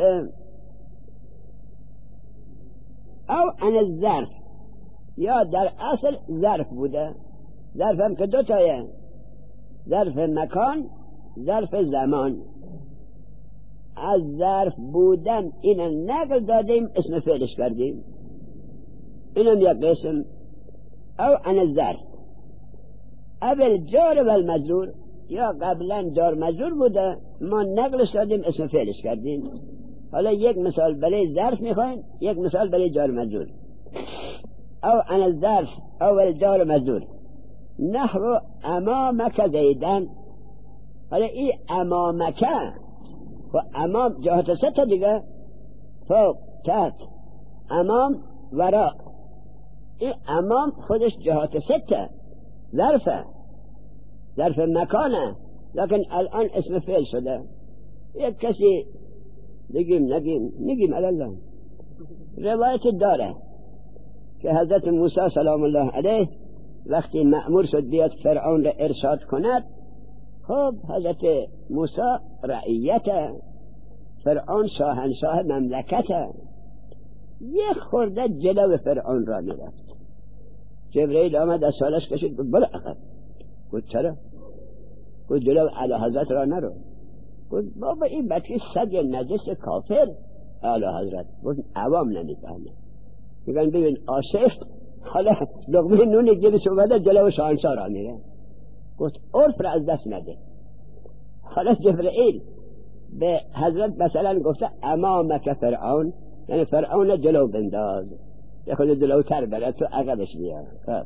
او عن الظرف، یا در اصل ظرف بوده، ظرف هم که دو تایه، ظرف مکان، ظرف زمان. از ظرف بودن اینا نقل دادیم اسم فعلش کردیم، اینم یک قسم. او عن الظرف اول جار و المجرور، یا قبلا جار مجرور بوده ما نقلش دادیم اسم فعلش کردیم. حالا یک مثال برای ظرف میخوایم، یک مثال برای جار مجرور. او عن الظرف اول جار مجرور نحو امامک زیدن. حالا این امامک و امام جهت سته دیگه، فوق تحت امام وراء، این امام خودش جهت سته، ظرفه، ظرف مکانه، لكن الان اسم فعل شده. یک کسی نگیم نگیم نگیم الله روایت داره که حضرت موسی سلام الله علیه وقتی مأمور شد بیاد فرعون را ارشاد کند، خب حضرت موسی رعیت فرعون شاهنشاه مملکت، یک خورده جلو فرعون را میرفت. جبرئیل آمد از سالش کشید بلا عقب. گفت چرا؟ گفت جلو اعلی حضرت را نرو. گفت بابا این بچه سگ نجس کافر اعلی حضرت. گفت عوام نمیفهمه، میگن ببین عاشق حالا لقمه نون جیبش اومده جلو شاهنشاه را میره. گفت عرف را از دست نده. حالا جبرئیل به حضرت مثلا گفته امامک فرعون، یعنی فرعون جلو بنداز، یه خود جلوتر بره تو عقبش بیار. خب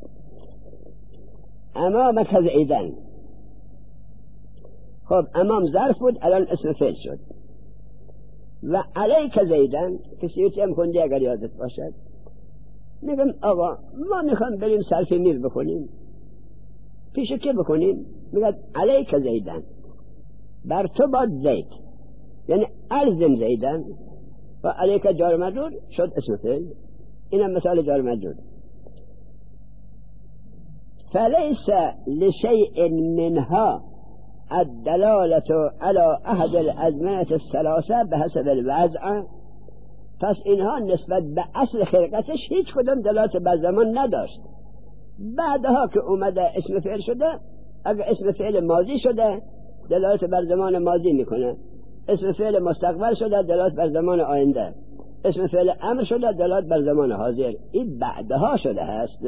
امامک زیدن، خب امام ظرف بود الان اسم فعل شد. و علیک زیدن که سیوتی هم خونده اگر یادت باشد، میگم آقا ما میخوام بریم صرف میر بکنیم، پیش که بکنیم؟ میگم علیک زیدن، بر تو باد زید، یعنی الزم زیدن. و علیک جار مجرور شد اسم فعل، اینم مثال جار مجرور. فلیس لشیء منها الدلالة على احد الازمنة الثلاثة بحسب الوضع. پس اینها نسبت به اصل خلقتش هیچ کدام دلالت بر زمان نداشت. بعدها که اومده اسم فعل شده، اگر اسم فعل ماضی شده دلالت بر زمان ماضی میکنه، اسم فعل مستقبل شده دلالت بر زمان آینده، اسم فعل امر شده دلالت بر زمان حاضر. این بعدها شده هست.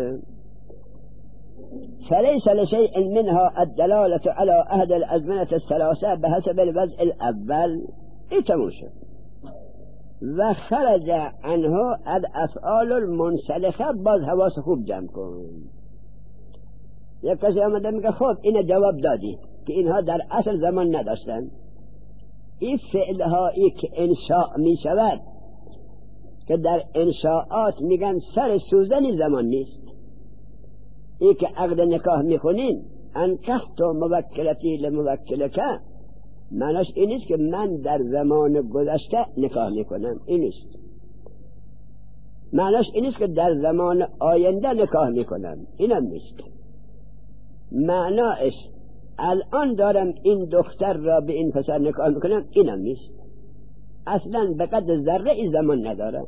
فليس لشيء منها الدلالة على أحد الأزمنة الثلاثة بحسب الوضع الأول. این تموم شد. و خرج عنه الافعال المنسلخه. باز حواس خوب جمع کن. یک کسی آمده میگه خب این جواب دادی که اینها در اصل زمان نداشتن. این فعلهایی که انشاء می شود که در انشاءات میگن سر سوزنی زمان نیست. این که عقد نکاح میخونین انکحت موکلتی لموکلک، معناش این نیست که من در زمان گذشته نکاح میکنم، این نیست. معناش این نیست که در زمان آینده نکاح میکنم، اینم نیست. معناش الان دارم این دختر را به این پسر نکاح میکنم، اینم نیست. اصلا به قدر ذره این زمان ندارم.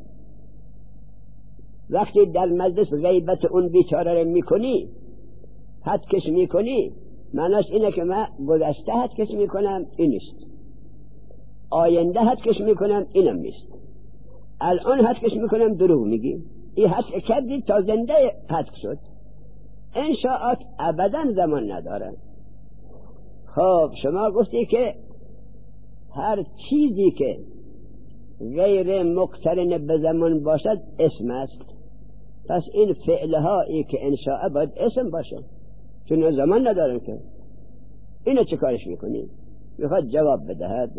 وقتی در مجلس غیبت اون بیچاره رو میکنی، حد کش میکنی، معناش اینه که من گذشته حد کش میکنم، این نیست. آینده حد کش میکنم، اینم نیست. الان حد کش میکنم، دروغ میگی. این حد کردی تا زنده حد شد. انشاءات ابدا زمان ندارن. خب شما گفتی که هر چیزی که غیر مقترن به زمان باشد اسم است. پس این فعلهایی که انشاء باید اسم باشه، چون زمان ندارن که. اینو چه کارش میکنی؟ میخواد جواب بدهد.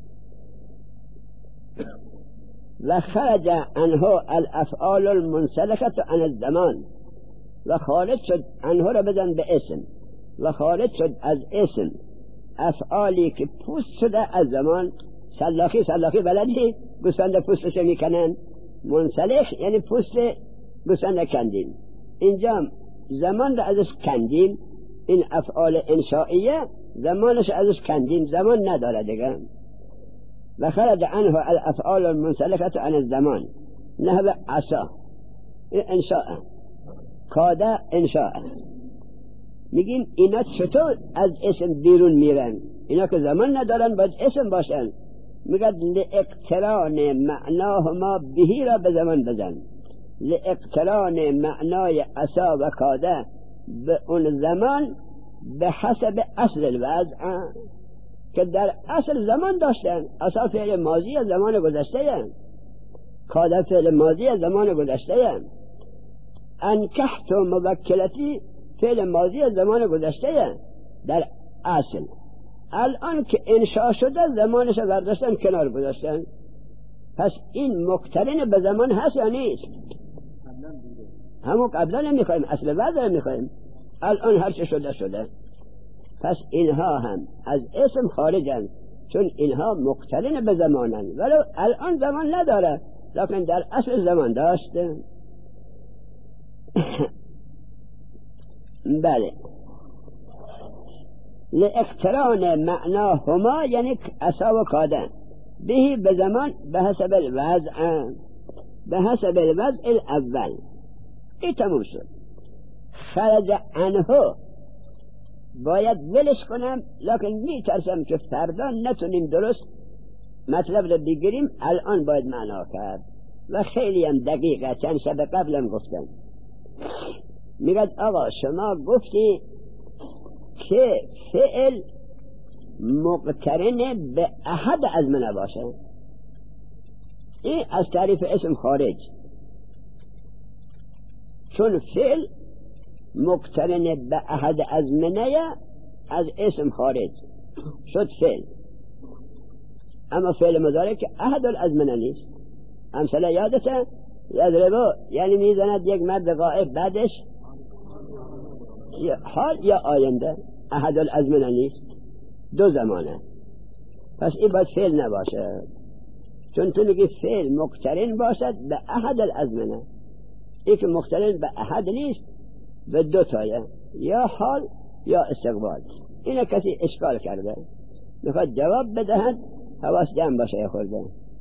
و خرج عنه الافعال المنسلکه عن الزمان، و خارج شد عنه را بدن به اسم، و خارج شد از اسم افعالی که پوست شده از زمان. سلاخی سلاخی بلدی گوسفند پوستش میکنن، منسلخ یعنی پوست گوسفند کندیم. اینجا زمان را ازش کندیم، این افعال انشائیه زمانش ازش کندیم، زمان نداره دیگه. و خرج عنه الافعال المنسلکه عن الزمان نحو عصا، این انشاء. کاده انشاء. میگیم اینا چطور از اسم بیرون میرن؟ اینا که زمان ندارن باید اسم باشن. میگه لاقتران معناهما بهی را به زمان بزن. لاقتران معنای عصا و کاده به اون زمان به حسب اصل الوضع، که در اصل زمان داشتن. عصا فعل ماضی از زمان گذشته هم. کاده فعل ماضی از زمان گذشته هم. انکحت موکلتی فعل ماضی از زمان گذشته هم. در اصل الان که انشاء شده زمانش برداشتن کنار گذاشتن. پس این مقترن به زمان هست یا نیست؟ همون قبلا نمیخوایم، اصل وضع نمیخوایم، الان هرچه شده شده. پس اینها هم از اسم خارجن، چون اینها مقترن به زمانن، ولو الان زمان نداره لکن در اصل زمان داشته. بله. لاقتران معناهما یعنی عصا و کاده بهی به زمان به حسب الوضع، به حسب الوضع الاول. این تموم شد. خرج عنه باید ولش کنم، لکن می ترسم که فردا نتونیم درست مطلب رو بگیریم، الان باید معنا کرد و خیلی هم دقیقه. چند شب قبلم گفتم، میگد آقا شما گفتی که فعل مقترن به احد ازمنه باشه، این از تعریف اسم خارج، چون فعل مقترن به احد ازمنه از اسم خارج شد فعل. اما فعل مضارع که احد الازمنه نیست. امثله یادته؟ یضربو یعنی میزند یک مرد غائب، بعدش حال یا آینده، احد الازمنه نیست، دو زمانه. پس این باید فعل نباشه، چون تو میگی فعل مقترن باشد به احد الازمنه. این که مقترن به احد نیست، به دو تایه، یا حال یا استقبال. اینه کسی اشکال کرده، میخواد جواب بدهد، حواس جمع باشه خورده.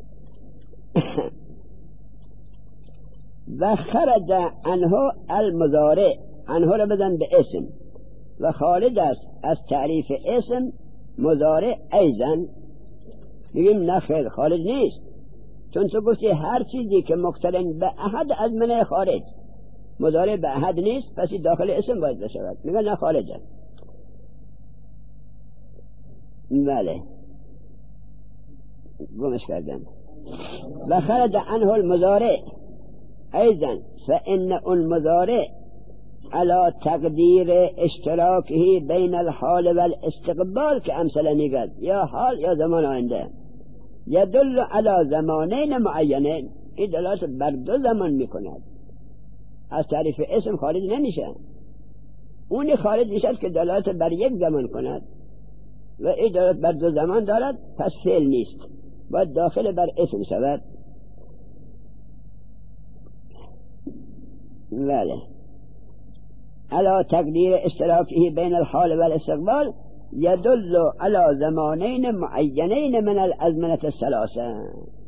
و خرج عنه المضارع، عنه را بدن به اسم، و خارج است از تعریف اسم مضارع ایزن. میگیم نه خیر، خارج نیست، چون تو گفتی هر چیزی که مقترن به احد از منه خارج، مضارع به احد نیست، پس داخل اسم باید بشود. میگه نه خارج است. بله گمش کردم. و خرج عنه المضارع ایزن فان اون مضارع على تقدیر اشتراکه بین الحال و الاستقبال که امثله میگد یا حال یا زمان آینده. یدل علی زمانین معینین، این دلالت بر دو زمان میکند، از تعریف اسم خارج نمیشه. اون خارج میشد که دلالت بر یک زمان کند و این دلالت بر دو زمان دارد، پس فعل نیست، باید داخل بر اسم شود. بله. على تقدیر اشتراکه بین الحال و الاستقبال یدل على زمانین معینین من الازمنة الثلاثه.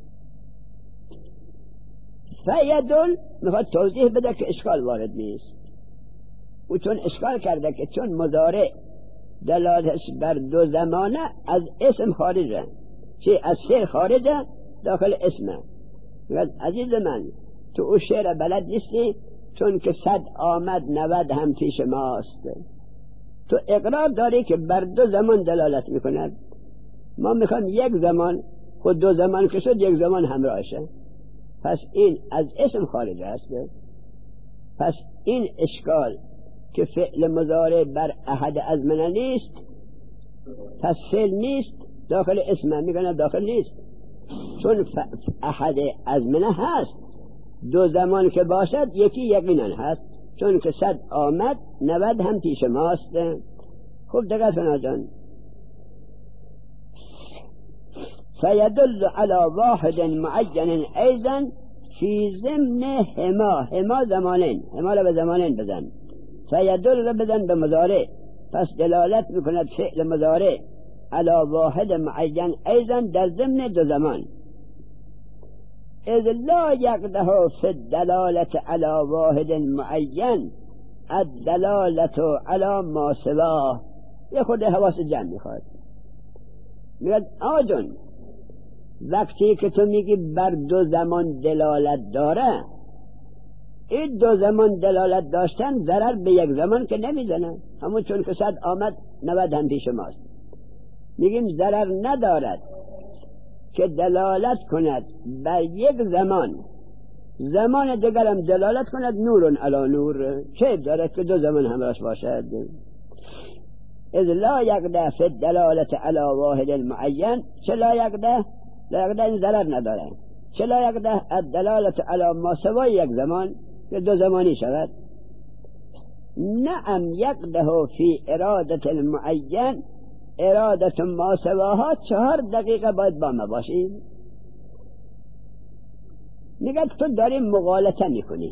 فیدل میخواد توضیح بده که اشکال وارد نیست، و چون اشکال کرده که چون مضارع دلالتش بر دو زمانه از اسم خارجه، چی از شعر خارجه داخل اسمه. میگه عزیز من تو او شعر بلد نیستی، چون که صد آمد نود هم پیش ماست. تو اقرار داری که بر دو زمان دلالت میکند، ما میخوام یک زمان، خود دو زمان که شد یک زمان همراهشه، پس این از اسم خارج است. پس این اشکال که فعل مضارع بر احد ازمنه نیست، پس فعل نیست داخل اسم، میگن داخل نیست، چون احد ازمنه هست. دو زمان که باشد یکی یقینا هست، چون که صد آمد نود هم پیش ماست. خوب دقت کن جان. فیدل علی واحد معین ایضا فی ضمن هما، هما زمانین، هما را به زمانین بزن، فیدل را بزن به مضارع، پس دلالت میکند فعل مضارع علی واحد معین ایضا در ضمن دو زمان. اذ لا یقده فی الدلالت علی واحد معین الدلالت علی ما سواه. یه خود حواس جمع میخواد. میگه آجون وقتی که تو میگی بر دو زمان دلالت داره، این دو زمان دلالت داشتن ضرر به یک زمان که نمیزنه، همون چون که صد آمد نود هم پیش ماست. میگیم ضرر ندارد که دلالت کند بر یک زمان، زمان دیگرم دلالت کند نورن علی نور، چه دارد که دو زمان همراش باشد. اذ لا یقده فی الدلالت علی واحد معین، چه لا یقده؟ لا یقده این ضرر نداره. چه لا یقده؟ الدلالت علی ما سوای یک زمان که دو زمانی شود. نعم یقده فی ارادت المعین، ارادت ما سواها چهار دقیقه باید با ما باشیم. میگه تو داری مغالطه میکنی.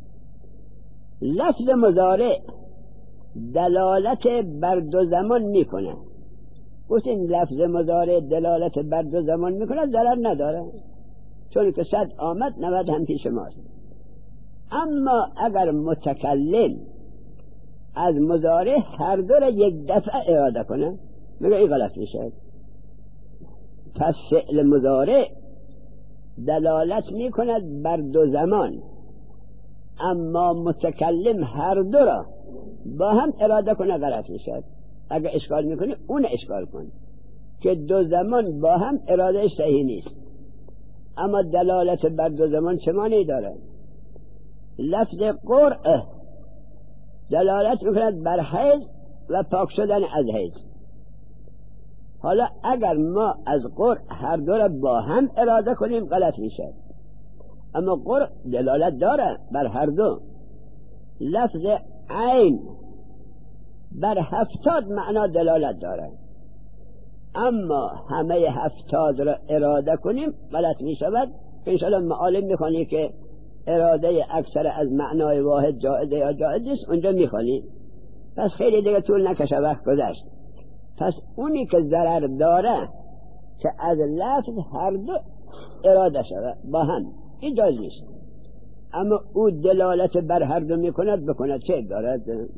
لفظ مضارع دلالت بر دو زمان میکنه، گوش این لفظ مضارع دلالت بر دو زمان میکنه ضرر نداره، چون که صد آمد نود هم پیش ماست. اما اگر متکلم از مضارع هر دو را یک دفعه اراده کنه، میگه این غلط میشه. پس فعل مضارع دلالت میکند بر دو زمان، اما متکلم هر دو را با هم اراده کنه غلط میشه. اگر اشکال میکنی اون اشکال کن که دو زمان با هم اراده صحیح نیست، اما دلالت بر دو زمان چه معنی داره؟ لفظ قرء دلالت میکند بر حیض و پاک شدن از حیض. حالا اگر ما از قرء هر دو را با هم اراده کنیم غلط میشه، اما قرء دلالت داره بر هر دو. لفظ عین بر هفتاد معنا دلالت داره، اما همه هفتاد را اراده کنیم غلط می شود. انشاءالله معالم میخوانی که اراده اکثر از معنای واحد جائزه یا جائز نیست، اونجا میخوانی. پس خیلی دیگه طول نکشه، وقت گذشت. پس اونی که ضرر داره که از لفظ هر دو اراده شده با هم، این جایز نیست. اما او دلالت بر هر دو میکند بکند، چه دارد؟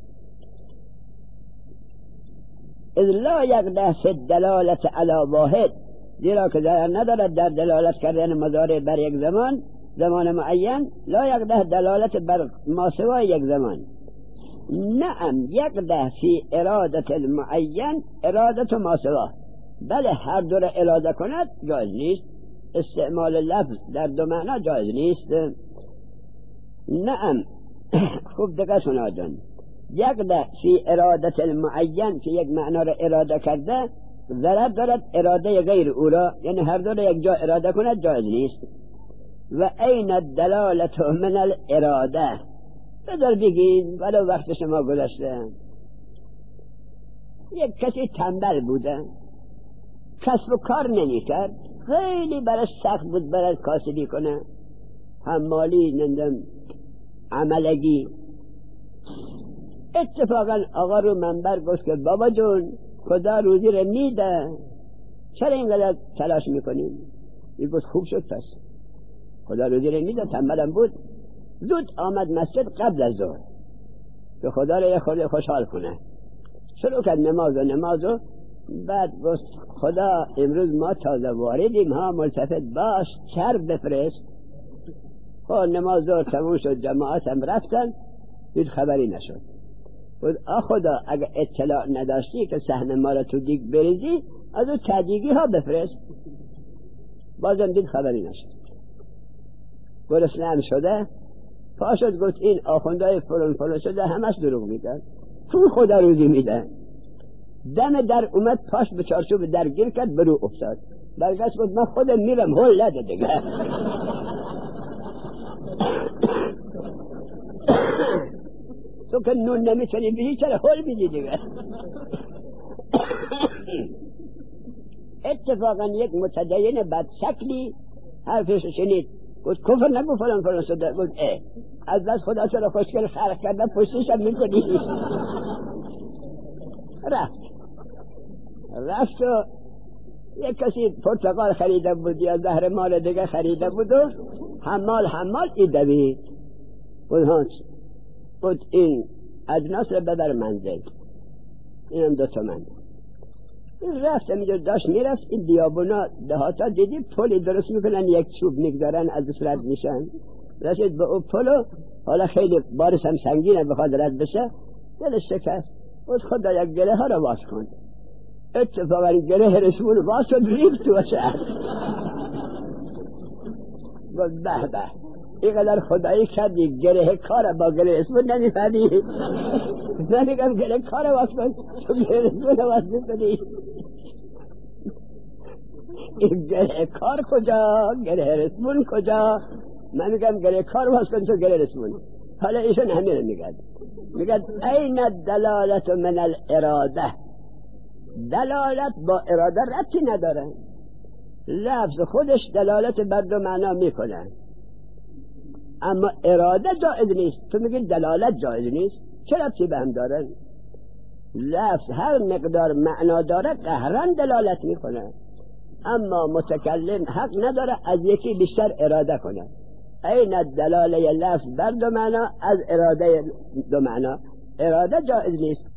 اذ لا یقده فی الدلالت علی واحد، زیرا که ضرر ندارد در دلالت کردن مضارع بر یک زمان، زمان معین. لا یقده دلالت بر ما سوای یک زمان. نعم یقده فی ارادت المعین ارادت ما سوا، بله هر دو را اراده کند جایز نیست. استعمال لفظ در دو معنا جایز نیست. نعم خوب دقت کن آجان. یقدر فی ارادت المعین که یک معنا را اراده کرده ضرر دارد اراده غیر او را، یعنی هر دو را یک جا اراده کند جایز نیست. و این الدلالت من الاراده، بذار بگین ولو وقت شما گذشته. یک کسی تنبل بوده، کسب و کار نمی کرد، خیلی برش سخت بود برای کاسبی کنه، حمالی نندم عملگی. اتفاقا آقا رو منبر گفت که بابا جون خدا روزی رو میده، چرا اینقدر تلاش میکنیم؟ این گفت خوب شد، پس خدا روزی رو میده. تنبلم بود، زود آمد مسجد قبل از ظهر که خدا رو یه خورده خوشحال کنه. شروع کرد نماز و نماز و بعد گفت خدا امروز ما تازه واردیم ها، ملتفت باش، چرب بفرست. خب نماز ظهر تموم شد، جماعت هم رفتن، دید خبری نشد. گفت آ خدا اگه اطلاع نداشتی که صحن ما را تو دیگ بریزی، از اون تدیگی ها بفرست. بازم دید خبری نشد، گرسنه هم شده، پاشد گفت این آخوندهای فلان فلان شده همش دروغ میگن، تو خدا روزی میده. دم در اومد، پاش به چارچوب در گیر کرد، برو افتاد. برگشت گفت من خودم میرم، هول نده دیگه. تو که نون نمیتونی بیدی چرا هول بیدی دیگه؟ اتفاقا یک متدین بدشکلی حرفش شنید، گفت کفر نگو فلان فلان شده. گفت اه از بس خدا چرا خوشگل خرق کرده پشتش هم میکنی. رفت رفت و یک کسی پرتقال خریده بود یا زهر مال دیگه خریده بود و حمال حمال ای دوید. بود این اجناس رو ببر منزل، اینم دو تومن. رفت اینجا داشت میرفت، این بیابونا دهاتا دیدی پلی درست میکنن، یک چوب میگذارن از رد میشن. رسید به او پلو، حالا خیلی بارش هم سنگینه بخواد رد بشه، دلش شکست. بود خدا یک گله ها رو باز کن. اتفاقا گله رسمون باز شد، ریخت تو شهر. بود به به اینقدر خدایی کردی، گله کار با گله رسمون نمیفهمی. من میگم گله کار باز کن، تو گله رسمون باز میکنی. این گله کار کجا، گله رسمون کجا؟ من میگم گله کار باز کن، تو گله رسمون. حالا ایشون همین میگد، میگد این الدلالت من الاراده. دلالت با اراده ربطی نداره، لفظ خودش دلالت بر دو معنا میکنه، اما اراده جایز نیست. تو میگی دلالت جایز نیست، چه ربطی به هم داره؟ لفظ هر مقدار معنا داره قهرن دلالت میکنه، اما متکلم حق نداره از یکی بیشتر اراده کنه. این الدلاله لفظ بر دو معنا از اراده دو معنا، اراده جایز نیست.